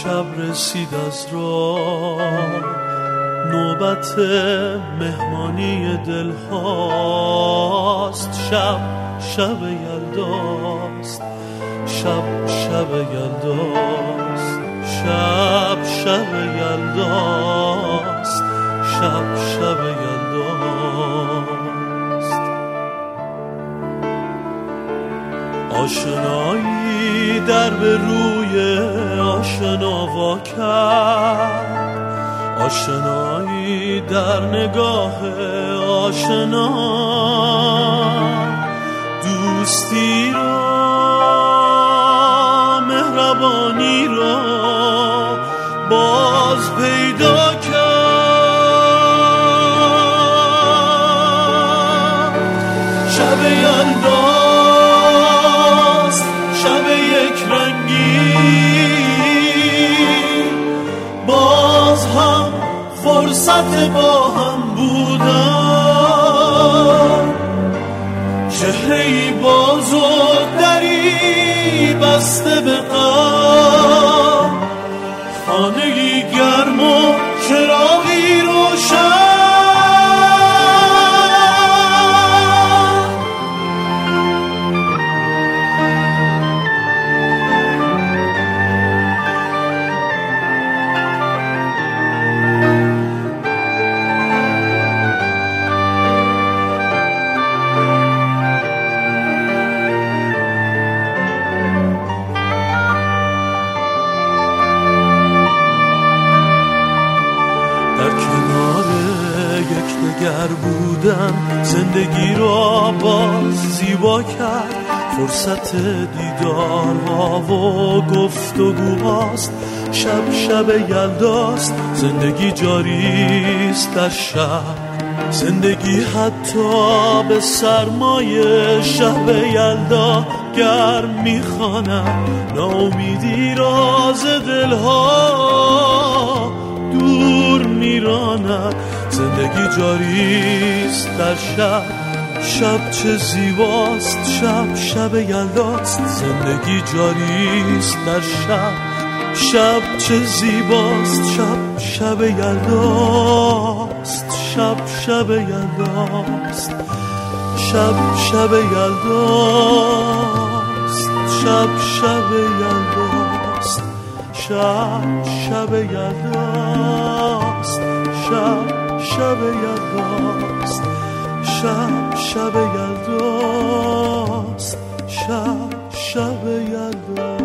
شب رسید از راه، نوبت مهمانی دل هاست. شب یلداست، شب یلداست، شب یلداست، شب یلداست. آشنایی در به روی آشنا وا کرد، آشنایی در نگاه آشنا، دوستی را مهربانی را باز پیدا کرد. شب یلداست، شب یک رنگی، باز هم فرصت با هم بودن، چهره‌ای باز و دری بسته به غم، خانه‌ای گرم و چراغی روشن. گر بودن زندگی را باز زیبا کرد، فرصت دیدارها و گفتگوهاست. شب یلداست، زندگی جاریست در شب، زندگی حتی به سرمای شب یلدا گرم میخواند. ناامیدی راز دلها دور میراند، زندگی جاریست در شب. شب چه زیباست، شب یلداست، زندگی جاریست در شب. شب چه زیباست، شب یلداست، شب یلداست، شب یلداست، شب یلداست، شب یلداست، شب یلداست، شب یلداست، شب یلداست.